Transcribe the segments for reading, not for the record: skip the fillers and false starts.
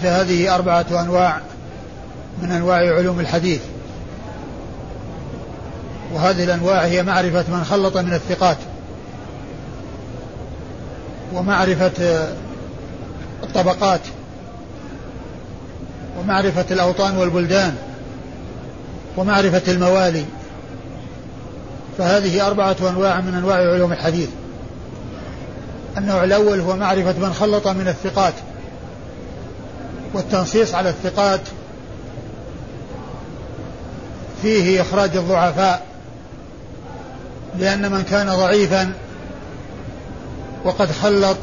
هذه 4 أنواع من أنواع علوم الحديث، وهذه الأنواع هي معرفة من خلط من الثقات، ومعرفة الطبقات، ومعرفة الأوطان والبلدان، ومعرفة الموالي. فهذه 4 أنواع من أنواع علوم الحديث. النوع الأول هو معرفة من خلط من الثقات، والتنصيص على الثقات فيه إخراج الضعفاء، لأن من كان ضعيفا وقد خلط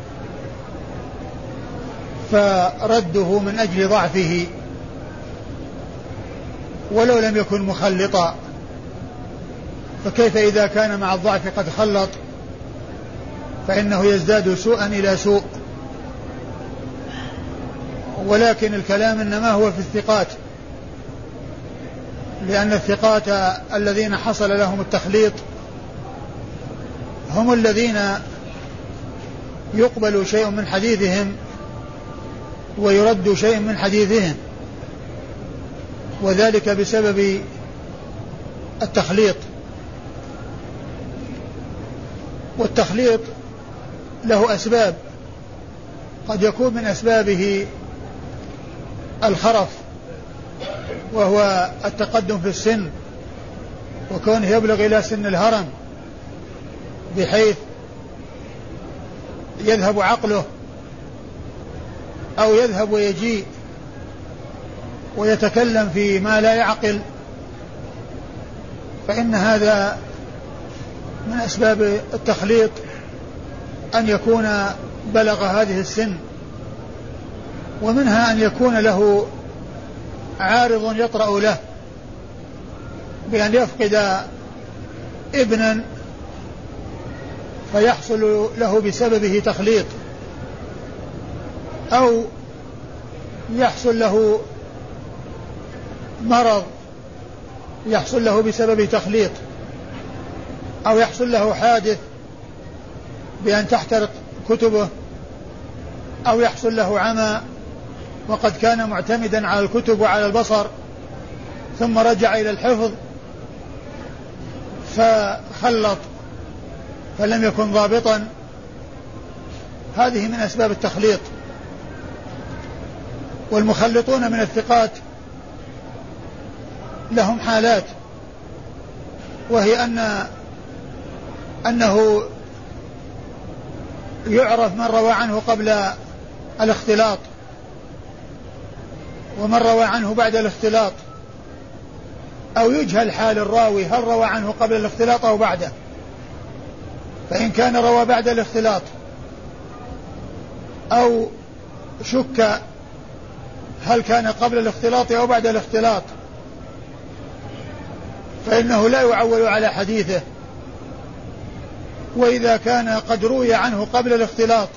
فرده من أجل ضعفه ولو لم يكن مخلطا، فكيف إذا كان مع الضعف قد خلط فإنه يزداد سوءا إلى سوء. ولكن الكلام إنما هو في الثقات، لأن الثقات الذين حصل لهم التخليط هم الذين يقبل شيء من حديثهم ويرد شيء من حديثهم، وذلك بسبب التخليط. والتخليط له أسباب، قد يكون من أسبابه الخرف، وهو التقدم في السن، وكونه يبلغ إلى سن الهرم بحيث يذهب عقله أو يذهب ويجيء ويتكلم في ما لا يعقل، فإن هذا من أسباب التخليط أن يكون بلغ هذه السن. ومنها أن يكون له عارض يطرأ له بأن يفقد ابنا فيحصل له بسببه تخليط، أو يحصل له مرض يحصل له بسبب تخليط، أو يحصل له حادث بأن تحترق كتبه، أو يحصل له عمى وقد كان معتمدا على الكتب وعلى البصر ثم رجع إلى الحفظ فخلط فلم يكن ضابطا. هذه من أسباب التخليط. والمخلطون من الثقات لهم حالات، وهي أنه يعرف من روى عنه قبل الاختلاط ومن روى عنه بعد الاختلاط، أو يجهل حال الراوي هل روى عنه قبل الاختلاط أو بعده. فإن كان روى بعد الاختلاط أو شك هل كان قبل الاختلاط أو بعد الاختلاط فإنه لا يعول على حديثه. وإذا كان قد روي عنه قبل الاختلاط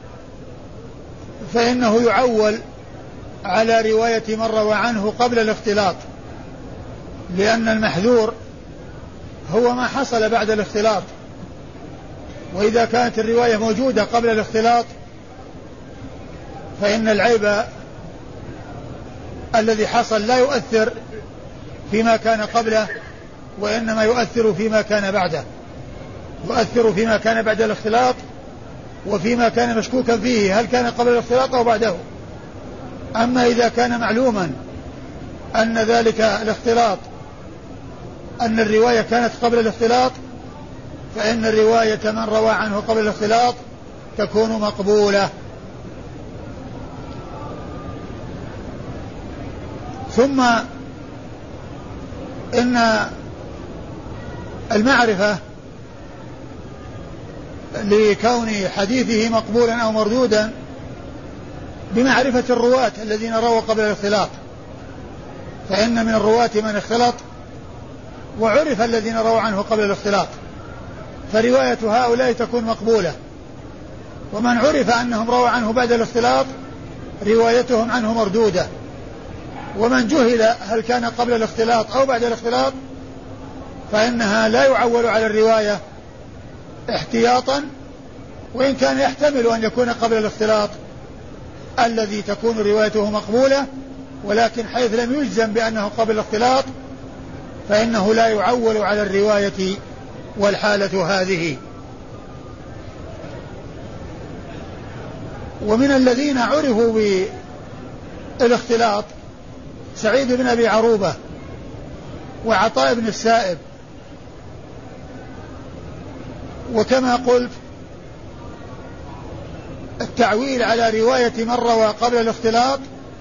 فإنه يعول على رواية من روى عنه قبل الاختلاط، لأن المحذور هو ما حصل بعد الاختلاط. وإذا كانت الرواية موجودة قبل الاختلاط فإن العيب الذي حصل لا يؤثر فيما كان قبله، وإنما يؤثر فيما كان بعده، يؤثر فيما كان بعد الاختلاط وفيما كان مشكوكا فيه هل كان قبل الاختلاط أو بعده. أما إذا كان معلوما أن ذلك الاختلاط أن الرواية كانت قبل الاختلاط فإن الرواية من روى عنه قبل الاختلاط تكون مقبولة. ثم إن المعرفة لكون حديثه مقبولا أو مردودا بمعرفة الرواة الذين رووا قبل الاختلاط، فإن من الرواة من اختلط وعرف الذين رووا عنه قبل الاختلاط، فرواية هؤلاء تكون مقبولة. ومن عرف أنهم رووا عنه بعد الاختلاط روايتهم عنه مردودة. ومن جهل هل كان قبل الاختلاط أو بعد الاختلاط فإنها لا يعول على الرواية احتياطا، وإن كان يحتمل أن يكون قبل الاختلاط الذي تكون روايته مقبولة، ولكن حيث لم يجزم بأنه قبل الاختلاط فإنه لا يعول على الرواية والحالة هذه. ومن الذين عرفوا بالاختلاط سعيد بن أبي عروبة وعطاء بن السائب. وكما قلت التعويل على رواية من روى قبل الاختلاط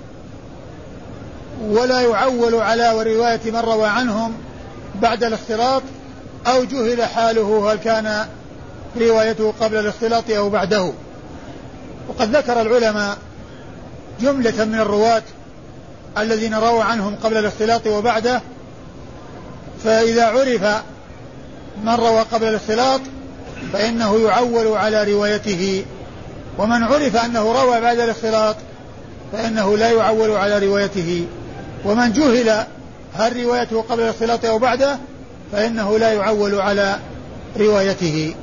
ولا يعول على رواية من روى عنهم بعد الاختلاط، أو جهل حاله هل كان روايته قبل الاختلاط أو بعده. وقد ذكر العلماء جملة من الرواة الذين رووا عنهم قبل الاختلاط وبعده، فإذا عرف من روى قبل الاختلاط فإنه يعول على روايته، ومن عرف أنه روى بعد الاختلاط فإنه لا يعول على روايته، ومن جهل هل روايته قبل الاختلاط أو بعده فإنه لا يعول على روايته.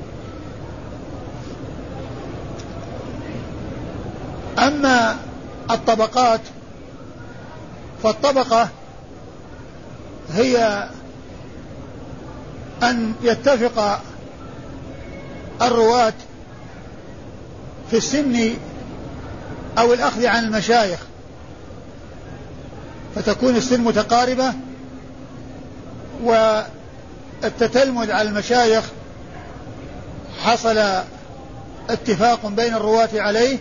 أما الطبقات فالطبقة هي أن يتفق الرواة في السن أو الأخذ عن المشايخ، فتكون السن متقاربة والتتلمذ على المشايخ حصل اتفاق بين الرواة عليه،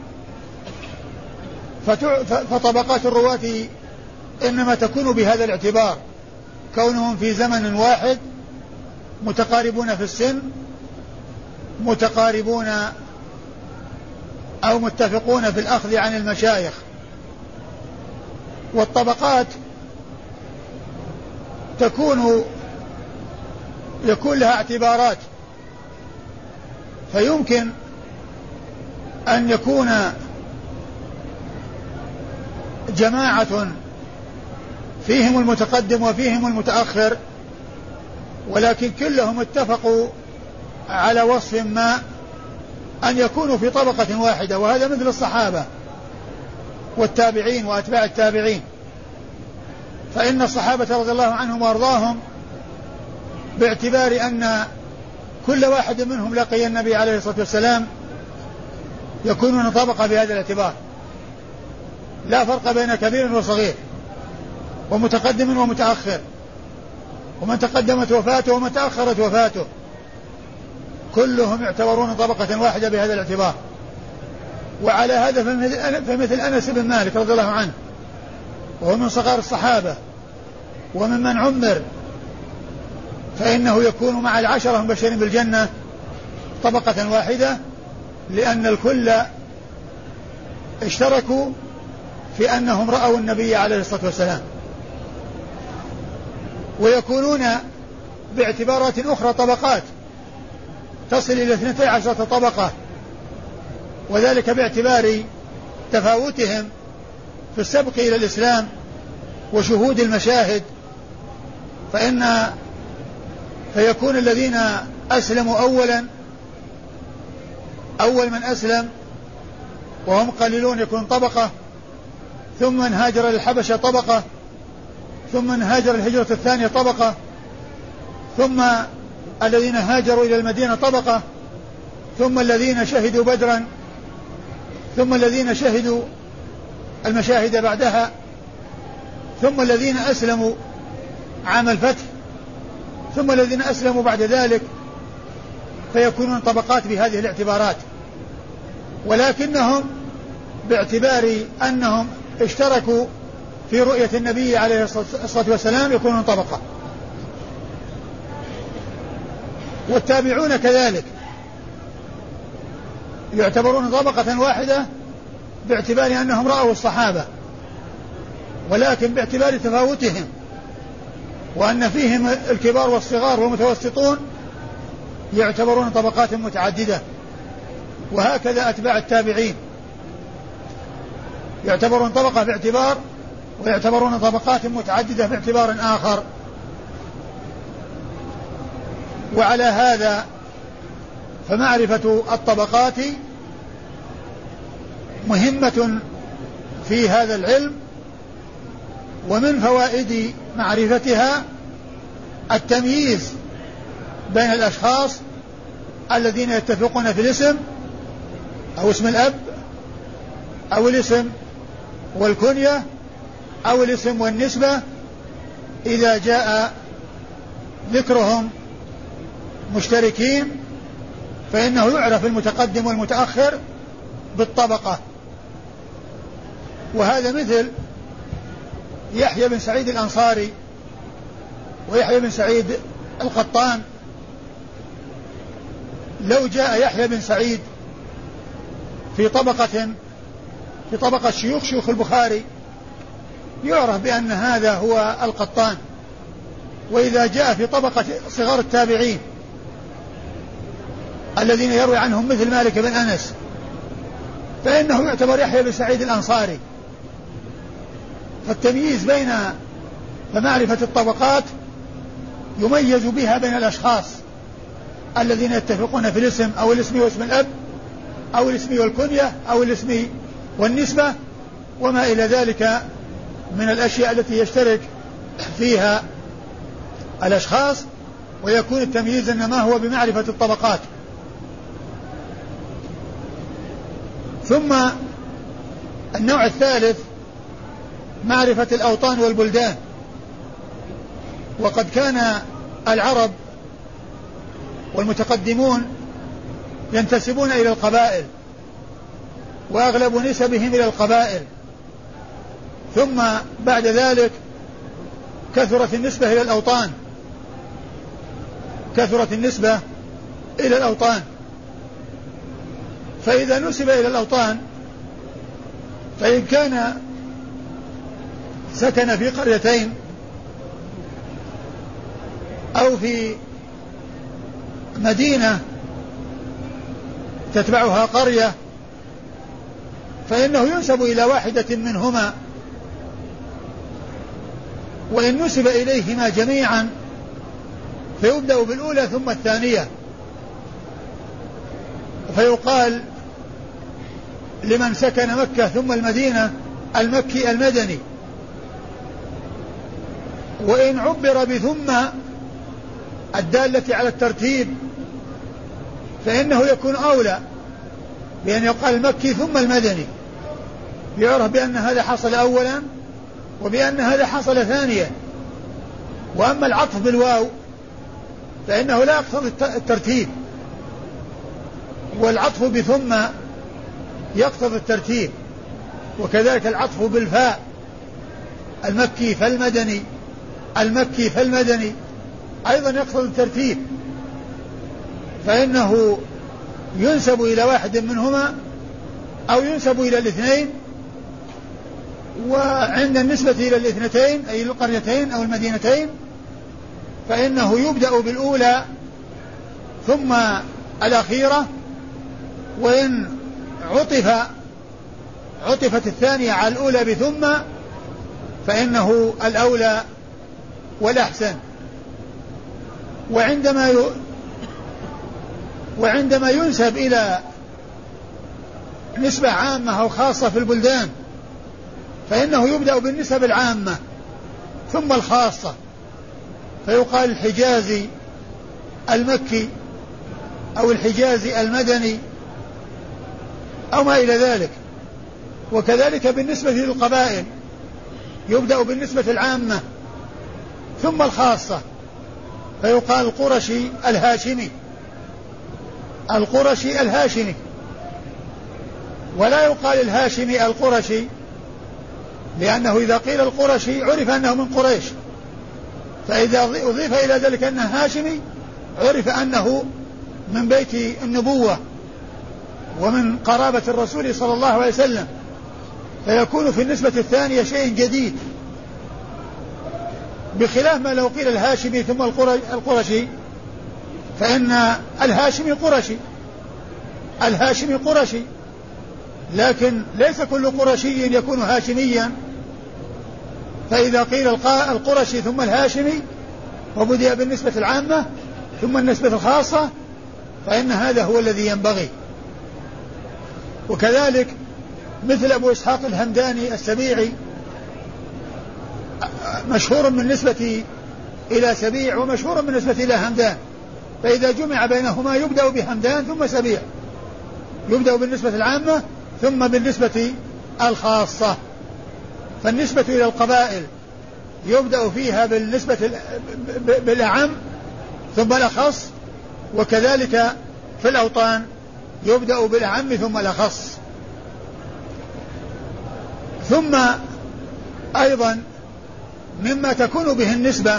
فطبقات الرواة إنما تكون بهذا الاعتبار، كونهم في زمن واحد متقاربون في السن، متقاربون أو متفقون في الأخذ عن المشايخ. والطبقات يكون لها اعتبارات، فيمكن أن يكون جماعة فيهم المتقدم وفيهم المتأخر، ولكن كلهم اتفقوا على وصف ما أن يكونوا في طبقة واحدة، وهذا مثل الصحابة والتابعين وأتباع التابعين، فإن الصحابة رضي الله عنهم وأرضاهم باعتبار أن كل واحد منهم لقي النبي عليه الصلاة والسلام يكونون طبقة بهذا الاعتبار، لا فرق بين كبير وصغير ومتقدم ومتأخر، ومن تقدمت وفاته ومن تأخرت وفاته، كلهم يعتبرون طبقة واحدة بهذا الاعتبار. وعلى هذا فمثل أنس بن مالك رضي الله عنه، وهو من صغار الصحابة وممن عمر، فإنه يكون مع العشرة المبشرين بالجنة طبقة واحدة، لأن الكل اشتركوا في أنهم رأوا النبي عليه الصلاة والسلام. ويكونون باعتبارات أخرى طبقات تصل إلى 12 طبقة، وذلك باعتبار تفاوتهم في السبق إلى الإسلام وشهود المشاهد، فيكون الذين أسلموا أول من أسلم وهم قليلون يكون طبقة، ثم من هاجر للحبشة طبقة، ثم من هاجر الهجرة الثانية طبقة، ثم الذين هاجروا إلى المدينة طبقة، ثم الذين شهدوا بدرا، ثم الذين شهدوا المشاهد بعدها، ثم الذين أسلموا عام الفتح، ثم الذين أسلموا بعد ذلك، فيكونون طبقات بهذه الاعتبارات، ولكنهم باعتبار أنهم اشتركوا في رؤية النبي عليه الصلاة والسلام يكونون طبقة. والتابعون كذلك يعتبرون طبقة واحدة باعتبار أنهم رأوا الصحابة، ولكن باعتبار تفاوتهم وأن فيهم الكبار والصغار والمتوسطون يعتبرون طبقات متعددة. وهكذا أتباع التابعين يعتبرون طبقة باعتبار، ويعتبرون طبقات متعددة باعتبار آخر. وعلى هذا فمعرفة الطبقات مهمة في هذا العلم. ومن فوائد معرفتها التمييز بين الأشخاص الذين يتفقون في الاسم أو اسم الأب أو الاسم والكنية أو الاسم والنسبة إذا جاء ذكرهم مشتركين، فإنه يعرف المتقدم والمتأخر بالطبقة. وهذا مثل يحيى بن سعيد الأنصاري ويحيى بن سعيد القطان. لو جاء يحيى بن سعيد في طبقة شيوخ البخاري يعرف بأن هذا هو القطان. وإذا جاء في طبقة صغار التابعين الذين يروي عنهم مثل مالك بن أنس فإنه يعتبر يحيى بن سعيد الأنصاري. فالتمييز بين فمعرفة الطبقات يميز بها بين الأشخاص الذين يتفقون في الاسم أو الاسم واسم الأب أو الاسم والكنية أو الاسم والنسبة وما إلى ذلك من الأشياء التي يشترك فيها الأشخاص، ويكون التمييز إنما هو بمعرفة الطبقات. ثم النوع الثالث معرفة الأوطان والبلدان. وقد كان العرب والمتقدمون ينتسبون إلى القبائل وأغلب نسبهم إلى القبائل، ثم بعد ذلك كثرت النسبة إلى الأوطان. فإذا نسب إلى الأوطان فإن كان سكن في قريتين أو في مدينة تتبعها قرية فإنه ينسب إلى واحدة منهما، وإن نسب إليهما جميعا فيبدأ بالأولى ثم الثانية، فيقال لمن سكن مكة ثم المدينة المكي المدني. وإن عبر بثم الدالة على الترتيب فإنه يكون أولى بأن يقال المكي ثم المدني، يعرف بأن هذا حصل أولا وبأن هذا حصل ثانيا. وأما العطف بالواو فإنه لا يقتضي الترتيب، والعطف بثم يقتضي الترتيب، وكذلك العطف بالفاء المكي فالمدني أيضا يقتضي الترتيب، فإنه ينسب إلى واحد منهما أو ينسب إلى الاثنين. وعند النسبة إلى الاثنتين أي القريتين أو المدينتين فإنه يبدأ بالأولى ثم الأخيرة، وإن عطفت الثانية على الأولى بثم فإنه الأولى والأحسن. وعندما ينسب إلى نسبة عامة أو خاصة في البلدان فإنه يبدأ بالنسب العامة ثم الخاصة، فيقال الحجازي المكي أو الحجازي المدني أو ما إلى ذلك. وكذلك بالنسبة للقبائل يبدأ بالنسبة العامة ثم الخاصة، فيقال القرشي الهاشمي، ولا يقال الهاشمي القرشي، لأنه إذا قيل القرشي عرف أنه من قريش، فإذا أضيف إلى ذلك أنه هاشمي عرف أنه من بيت النبوة ومن قرابة الرسول صلى الله عليه وسلم، فيكون في النسبة الثانية شيء جديد، بخلاف ما لو قيل الهاشمي ثم القرشي فإن الهاشمي قرشي، لكن ليس كل قرشي يكون هاشميا. فإذا قيل القرشي ثم الهاشمي وبدأ بالنسبة العامة ثم النسبة الخاصة فإن هذا هو الذي ينبغي. وكذلك مثل أبو إسحاق الهمداني السبيعي مشهور بالنسبة إلى سبيع ومشهور بالنسبة إلى همدان، فإذا جمع بينهما يبدأ بهمدان ثم سبيع، يبدأ بالنسبة العامة ثم بالنسبة الخاصة. فالنسبة إلى القبائل يبدأ فيها بالنسبة بالأعم ثم الأخص، وكذلك في الأوطان يبدأ بالأعم ثم الأخص. ثم أيضا مما تكون به النسبة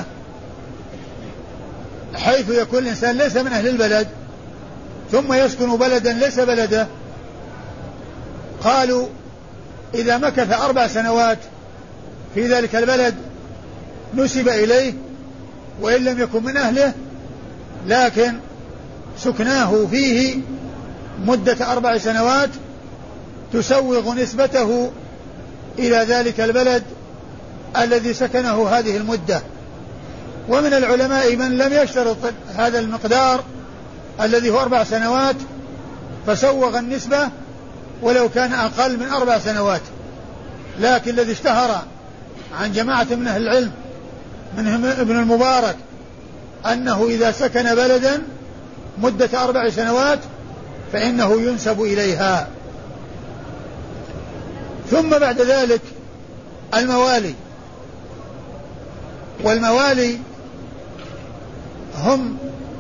حيث يكون الإنسان ليس من أهل البلد ثم يسكن بلدا ليس بلده، قالوا إذا مكث 4 سنوات في ذلك البلد نسب إليه وإن لم يكن من أهله، لكن سكناه فيه مدة 4 سنوات تسوغ نسبته إلى ذلك البلد الذي سكنه هذه المدة. ومن العلماء من لم يشترط هذا المقدار الذي هو 4 سنوات فسوغ النسبة ولو كان أقل من 4 سنوات، لكن الذي اشتهر عن جماعة من أهل العلم منهم ابن المبارك أنه إذا سكن بلدا مدة 4 سنوات فإنه ينسب إليها. ثم بعد ذلك الموالي، والموالي هم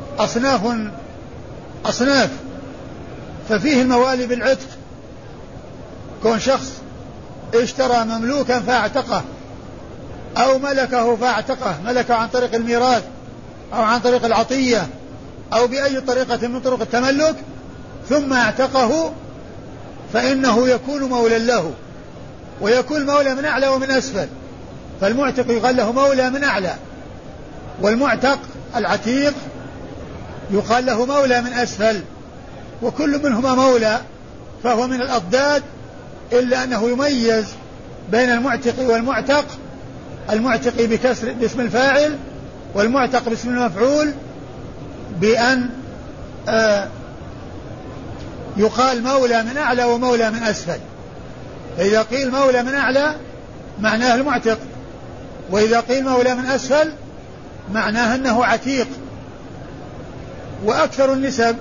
أصناف، ففيه الموالي بالعتق، كون شخص اشترى مملوكا فاعتقه أو ملكه فاعتقه، ملكه عن طريق الميراث أو عن طريق العطية أو بأي طريقة من طرق التملك ثم اعتقه، فإنه يكون مولى له، ويكون مولى من أعلى ومن أسفل. فالمعتق يقال له مولى من أعلى، والمعتق العتيق يقال له مولى من أسفل، وكل منهما مولى، فهو من الأضداد، إلا أنه يميز بين المعتق والمعتق، المعتق بكسر باسم الفاعل والمعتق باسم المفعول، بأن يقال مولى من أعلى ومولى من أسفل. فإذا قيل مولى من أعلى معناه المعتق، وإذا قيل مولى من أسفل معناه أنه عتيق. وأكثر النسب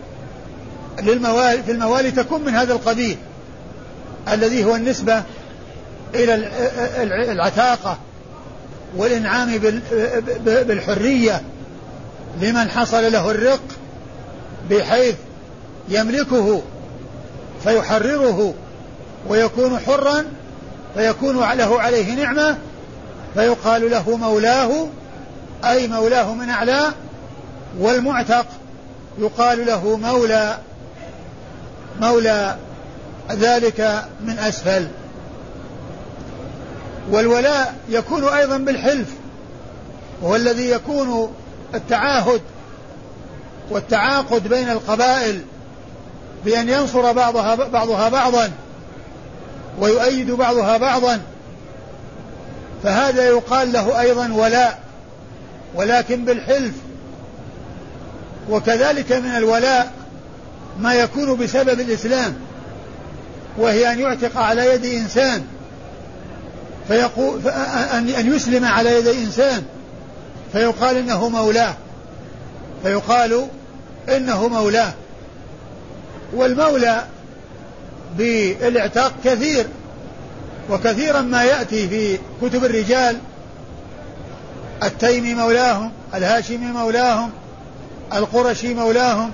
في الموالي تكون من هذا القبيل الذي هو النسبة إلى العتاقة والإنعام بالحرية لمن حصل له الرق بحيث يملكه فيحرره ويكون حرا فيكون له عليه نعمة فيقال له مولاه، أي مولاه من أعلى، والمعتق يقال له مولى ذلك من أسفل. والولاء يكون أيضا بالحلف، وهو الذي يكون التعاهد والتعاقد بين القبائل بأن ينصر بعضها بعضا ويؤيد بعضها بعضا، فهذا يقال له أيضا ولاء، ولكن بالحلف. وكذلك من الولاء ما يكون بسبب الإسلام، وهي أن يعتق على يد إنسان أن يسلم على يد إنسان فيقال إنه مولاه. والمولى بالاعتاق كثير، وكثيرا ما يأتي في كتب الرجال: التيمي مولاهم، الهاشمي مولاهم، القرشي مولاهم،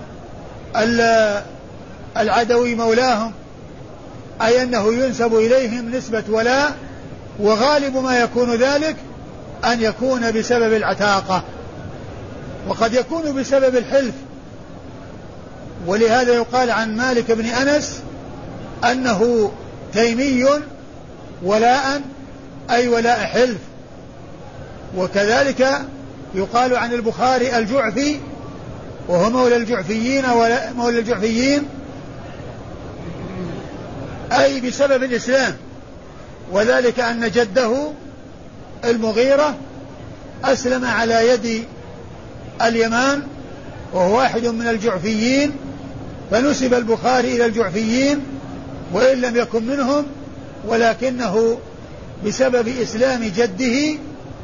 العدوي مولاهم، أي أنه ينسب إليهم نسبة ولاء، وغالب ما يكون ذلك أن يكون بسبب العتاقة، وقد يكون بسبب الحلف. ولهذا يقال عن مالك بن أنس أنه تيمي ولاء، أي ولاء حلف. وكذلك يقال عن البخاري الجعفي، وهو مولى الجعفيين أي بسبب الإسلام، وذلك أن جده المغيرة أسلم على يد اليمان وهو واحد من الجعفيين، فنسب البخاري إلى الجعفيين وإن لم يكن منهم، ولكنه بسبب إسلام جده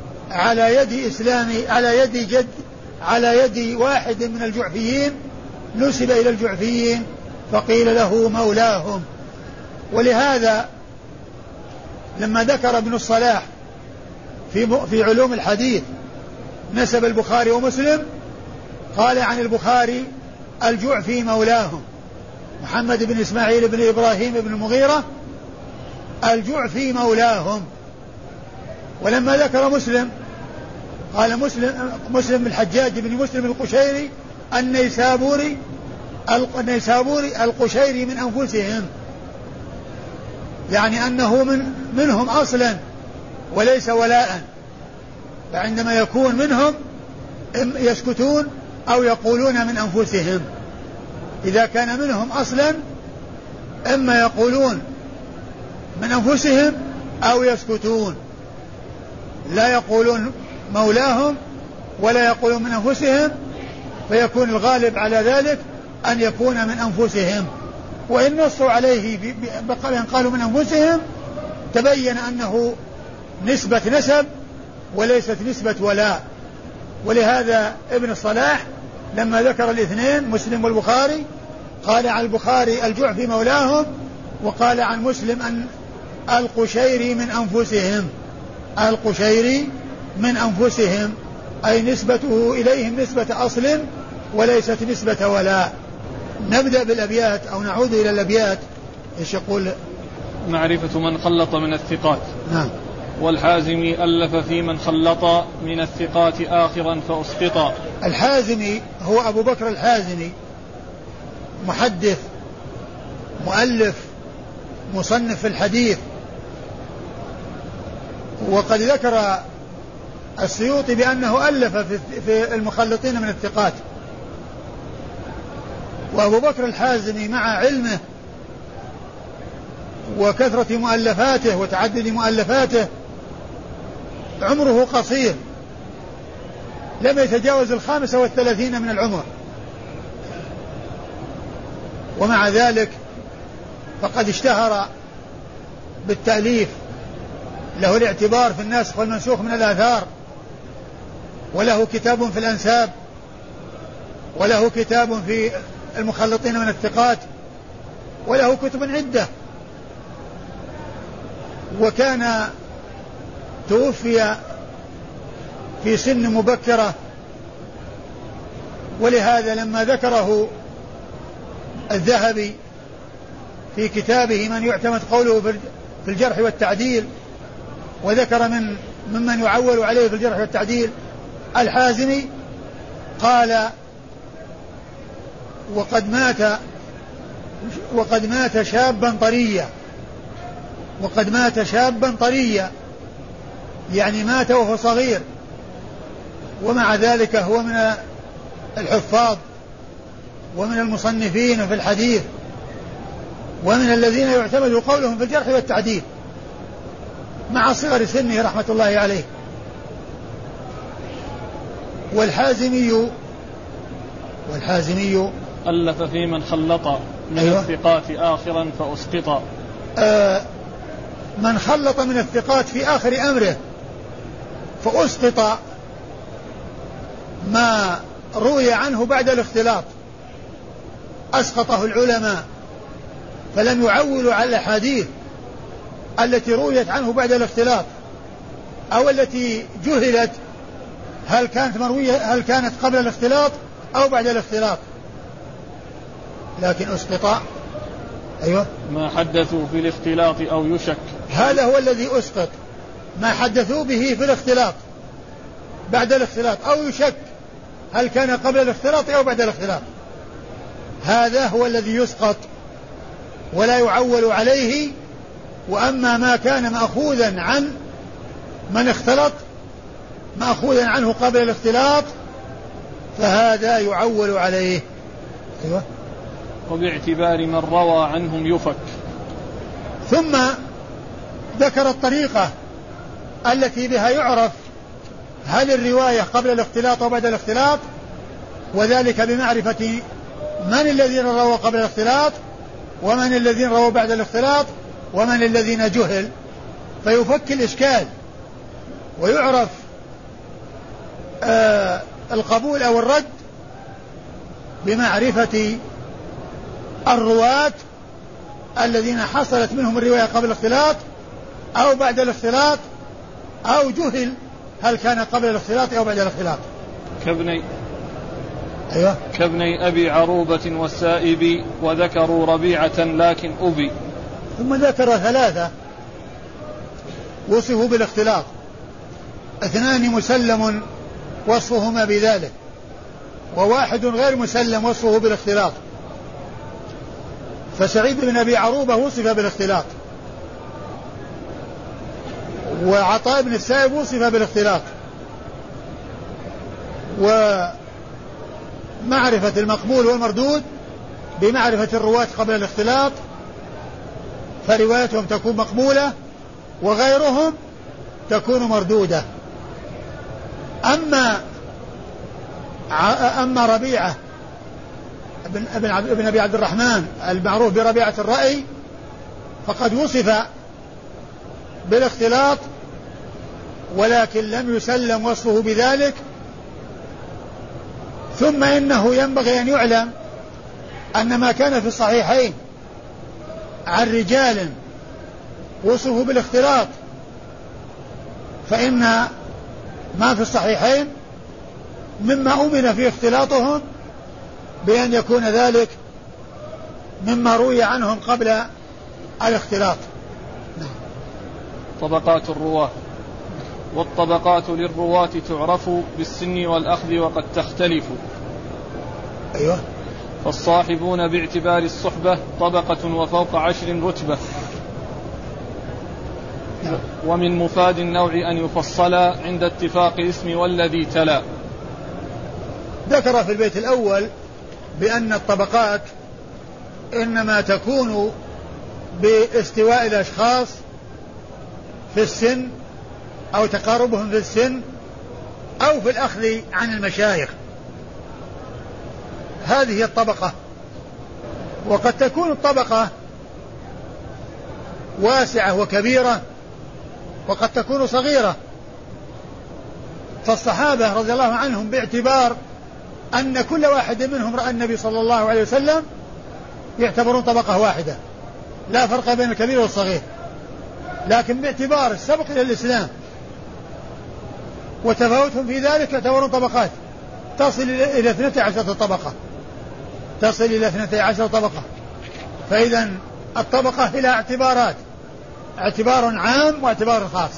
على يد واحد من الجعفيين نسب إلى الجعفيين فقيل له مولاهم. ولهذا لما ذكر ابن الصلاح في علوم الحديث نسب البخاري ومسلم قال عن البخاري الجعفي مولاهم، محمد بن إسماعيل بن إبراهيم بن المغيرة الجعفي مولاهم. ولما ذكر مسلم قال مسلم الحجاج بن مسلم القشيري النيسابوري القشيري من أنفسهم، يعني أنه منهم أصلا وليس ولاء، فعندما يكون منهم يسكتون أو يقولون من أنفسهم. إذا كان منهم أصلا إما يقولون من أنفسهم أو يسكتون، لا يقولون مولاهم ولا يقولون من أنفسهم، فيكون الغالب على ذلك أن يكون من أنفسهم. وإن نصوا عليه بأن قالوا من أنفسهم تبين أنه نسبة نسب وليست نسبة ولاء. ولهذا ابن الصلاح لما ذكر الاثنين مسلم والبخاري قال عن البخاري الجعفي مولاهم، وقال عن مسلم أن القشيري من أنفسهم، القشيري من أنفسهم، أي نسبته إليهم نسبة أصل وليست نسبة ولاء. نبدأ بالأبيات أو نعود إلى الأبيات. إيش يقول؟ معرفة من خلط من الثقات. نعم. والحازمي ألف في من خلط من الثقات آخرا فأسقط. الحازمي هو أبو بكر الحازمي، محدث مؤلف مصنف في الحديث. وقد ذكر السيوطي بأنه ألف في المخلطين من الثقات. وأبو بكر الحازمي مع علمه وكثرة مؤلفاته وتعدد مؤلفاته عمره قصير، لم يتجاوز 35 من العمر، ومع ذلك فقد اشتهر بالتأليف، له الاعتبار في الناسخ والمنسوخ من الآثار، وله كتاب في الأنساب، وله كتاب في المخلطين من الثقات، وله كتب عدة. وكان توفي في سن مبكرة، ولهذا لما ذكره الذهبي في كتابه من يعتمد قوله في الجرح والتعديل، وذكر ممن يعول عليه في الجرح والتعديل الحازمي، قال وقد مات شابا طريا، وقد مات شابا طريا، يعني مات وهو صغير، ومع ذلك هو من الحفاظ ومن المصنفين في الحديث ومن الذين يعتمد قولهم في الجرح والتعديل مع صغر سنه رحمة الله عليه. والحازمي ألف في من خلط من الثقات آخرا فأسقط. من خلط من الثقات في آخر أمره فأسقط ما روي عنه بعد الاختلاط، أسقطه العلماء، فلم يعولوا على الأحاديث التي رويت عنه بعد الاختلاط أو التي جهلت هل كانت قبل الاختلاط أو بعد الاختلاط، لكن أسقط. أيوة. ما حدثوا في الاختلاط أو يشك، هذا هو الذي أسقط، ما حدثوا به في الاختلاط بعد الاختلاط أو يشك هل كان قبل الاختلاط أو بعد الاختلاط، هذا هو الذي يسقط ولا يعول عليه. وأما ما كان مأخوذا عن من اختلط، مأخوذا عنه قبل الاختلاط، فهذا يعول عليه. أيوة. وباعتبار من روى عنهم يفك. ثم ذكر الطريقة التي بها يعرف هل الرواية قبل الاختلاط أو بعد الاختلاط، وذلك بمعرفة من الذين رووا قبل الاختلاط ومن الذين رووا بعد الاختلاط ومن الذين جهل، فيفك الإشكال ويعرف القبول أو الرد بمعرفة الرواة الذين حصلت منهم الرواية قبل الاختلاط أو بعد الاختلاط، أو جهل هل كان قبل الاختلاط أو بعد الاختلاط. كابني أبي عروبة والسائب وذكروا ربيعة لكن أبي. ثم ذكر 3 وصفوا بالاختلاط، 2 مسلم وصفهما بذلك، و1 غير مسلم وصفه بالاختلاط. فسعيد بن أبي عروبة وصف بالاختلاط، وعطاء بن السائب وصف بالاختلاط. ومعرفة المقبول والمردود بمعرفة الرواة قبل الاختلاط، فروايتهم تكون مقبولة وغيرهم تكون مردودة. أما ربيعة ابن أبي عبد الرحمن المعروف بربيعة الرأي فقد وصف بالاختلاط ولكن لم يسلم وصفه بذلك. ثم إنه ينبغي أن يعلم أن ما كان في الصحيحين عن رجال وصفوا بالاختلاط، فإن ما في الصحيحين مما أمن في اختلاطهم بأن يكون ذلك مما روي عنهم قبل الاختلاط. طبقات الرواة. والطبقات للرواة تعرف بالسن والأخذ وقد تختلف. أيوة. فالصاحبون باعتبار الصحبة طبقة وفوق 10 رتبة. ومن مفاد النوع أن يفصل عند اتفاق الاسم والذي تلا. ذكر في البيت الأول بأن الطبقات إنما تكون باستواء الأشخاص في السن أو تقاربهم في السن أو في الأخذ عن المشايخ، هذه الطبقة. وقد تكون الطبقة واسعة وكبيرة وقد تكون صغيرة. فالصحابة رضي الله عنهم باعتبار أن كل واحد منهم رأى النبي صلى الله عليه وسلم يعتبرون طبقة واحدة لا فرق بين الكبير والصغير، لكن باعتبار السبق إلى الإسلام وتفاوتهم في ذلك يعتبرون طبقات تصل إلى 12 طبقة، تصل إلى 12 طبقة. فإذا الطبقة لها اعتبارات، اعتبار عام واعتبار خاص،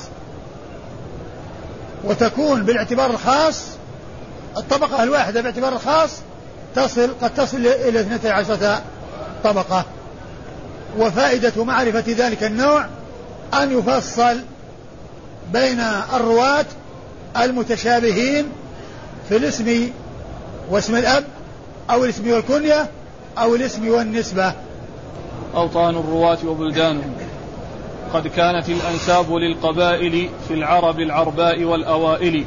وتكون بالاعتبار الخاص الطبقة الواحدة باعتبار الخاص قد تصل إلى 12 طبقة. وفائدة معرفة ذلك النوع أن يفصل بين الرواة المتشابهين في الاسم واسم الأب أو الاسم والكنية أو الاسم والنسبة. أوطان الرواة وبلدانهم. قد كانت الأنساب للقبائل في العرب العرباء والأوائل.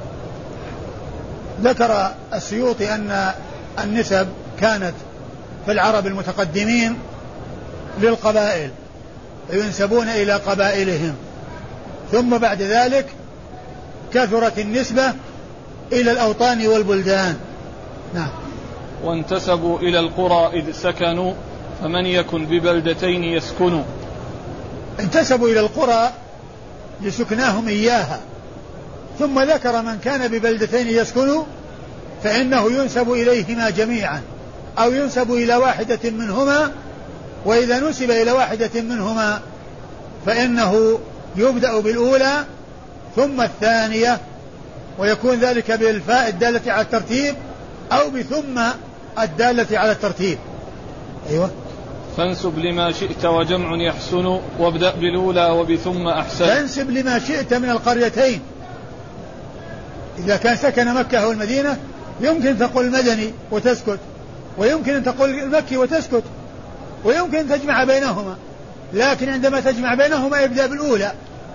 ذكر السيوطي أن النسب كانت في العرب المتقدمين للقبائل ينسبون إلى قبائلهم، ثم بعد ذلك كثرت النسبة إلى الأوطان والبلدان. نعم. وانتسبوا إلى القرى إذ سكنوا فمن يكن ببلدتين يسكن. انتسبوا إلى القرى لسكناهم إياها، ثم ذكر من كان ببلدتين يسكن فإنه ينسب إليهما جميعا أو ينسب إلى واحدة منهما، وإذا نسب إلى واحدة منهما فإنه يبدأ بالأولى ثم الثانية، ويكون ذلك بالفاء الدالة على الترتيب أو بثم الدالة على الترتيب. أيوة. فانسب لما شئت وجمع يحسن وابدأ بالأولى وبثم أحسن. فانسب لما شئت من القريتين، إذا كان سكن مكة والمدينة يمكن تقول المدني وتسكت، ويمكن أن تقول المكي وتسكت، ويمكن أن تجمع بينهما، لكن عندما تجمع بينهما يبدأ بالأولى،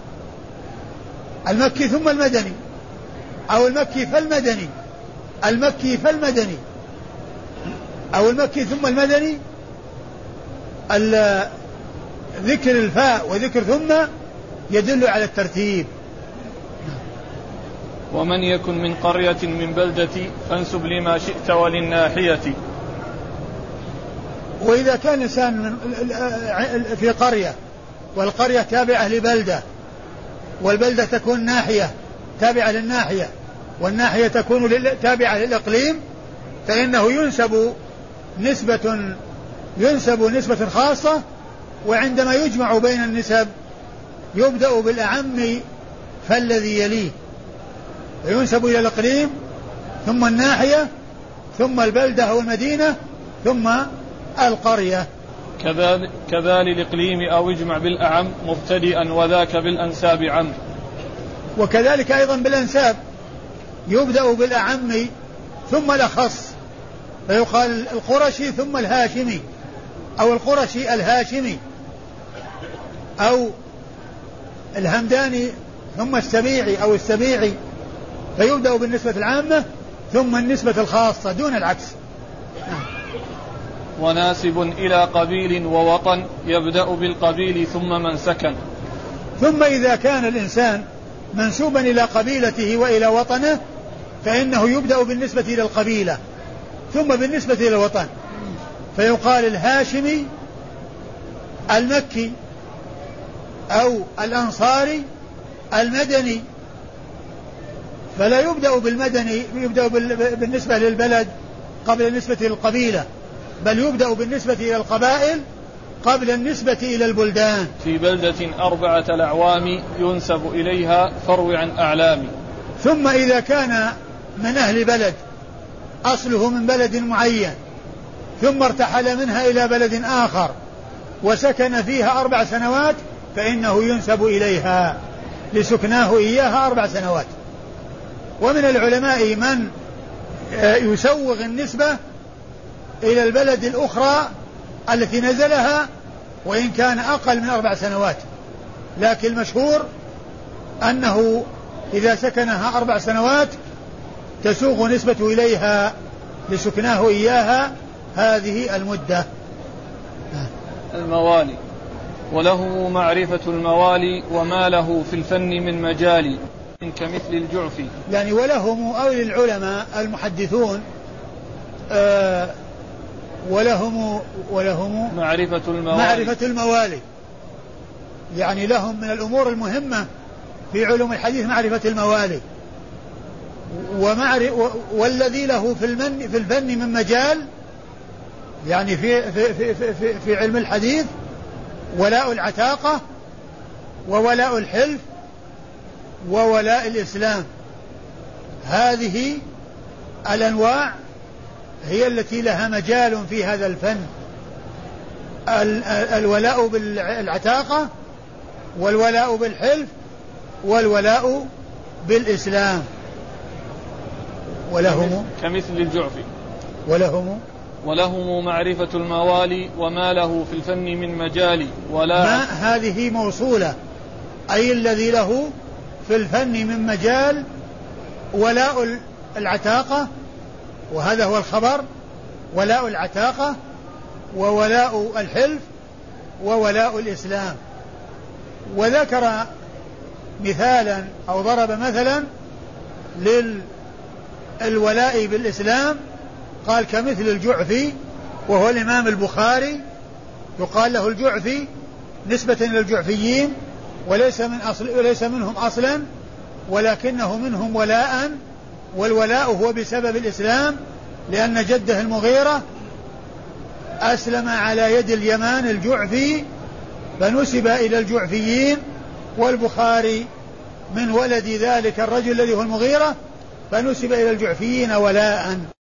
المكي ثم المدني، أو المكي فالمدني، المكي فالمدني، أو المكي ثم المدني، ذكر الفاء وذكر ثم يدل على الترتيب. ومن يكن من قرية من بلدة فانسب لما شئت وللناحية. وإذا كان الإنسان في قرية والقرية تابعة لبلدة والبلدة تكون ناحية تابعة للناحية والناحية تكون تابعة للإقليم فإنه ينسب نسبة خاصة. وعندما يجمع بين النسب يبدأ بالأعم فالذي يليه ينسب إلى الإقليم ثم الناحية ثم البلدة أو المدينة ثم القرية. كذلك الإقليم أو اجمع بالأعم مبتدئا وذاك بالأنساب عم. وكذلك أيضا بالأنساب يبدأ بالأعم ثم الأخص فيقال القرشي ثم الهاشمي أو القرشي الهاشمي أو الهمداني ثم السبيعي أو السبيعي فيبدأ بالنسبة العامة ثم النسبة الخاصة دون العكس. وناسب إلى قبيل ووطن يبدأ بالقبيل ثم من سكن. ثم إذا كان الإنسان منسوبا إلى قبيلته وإلى وطنه فإنه يبدأ بالنسبة إلى القبيلة ثم بالنسبة إلى الوطن فيقال الهاشمي المكي أو الأنصاري المدني. فلا يبدأ بالمدني يبدأ بالنسبة للبلد قبل النسبة للقبيلة بل يبدأ بالنسبة إلى القبائل قبل النسبة إلى البلدان. في بلدة 4 الأعوام ينسب إليها فروع عن أعلام. ثم إذا كان من أهل بلد أصله من بلد معين ثم ارتحل منها إلى بلد آخر وسكن فيها 4 سنوات فإنه ينسب إليها لسكناه إياها 4 سنوات. ومن العلماء من يسوغ النسبة إلى البلد الأخرى التي نزلها وإن كان أقل من 4 سنوات لكن المشهور أنه إذا سكنها 4 سنوات تسوغ نسبة إليها لسكناه إياها هذه المدة. الموالي. وله معرفة الموالي وما له في الفن من مجال كمثل الجعفي. يعني ولهم أو للعلماء المحدثون ولهم معرفة الموالي. يعني لهم من الأمور المهمة في علوم الحديث معرفة الموالي والذي له في الفن من مجال يعني في علم الحديث ولاء العتاقة وولاء الحلف وولاء الإسلام. هذه الأنواع هي التي لها مجال في هذا الفن. الولاء بالعتاقة والولاء بالحلف والولاء بالإسلام. ولهم كمثل الجعفي. ولهم معرفة الموالي وما له في الفن من مجال ما هذه موصولة أي الذي له في الفن من مجال ولاء العتاقة وهذا هو الخبر ولاء العتاقة وولاء الحلف وولاء الإسلام. وذكر مثالا أو ضرب مثلا للولاء بالإسلام قال كمثل الجعفي وهو الإمام البخاري يقال له الجعفي نسبة إلى الجعفيين وليس منهم أصلا ولكنه منهم ولاء والولاء هو بسبب الإسلام لأن جده المغيرة أسلم على يد اليمان الجعفي فنسب إلى الجعفيين والبخاري من ولد ذلك الرجل الذي هو المغيرة فنسب إلى الجعفيين ولاء.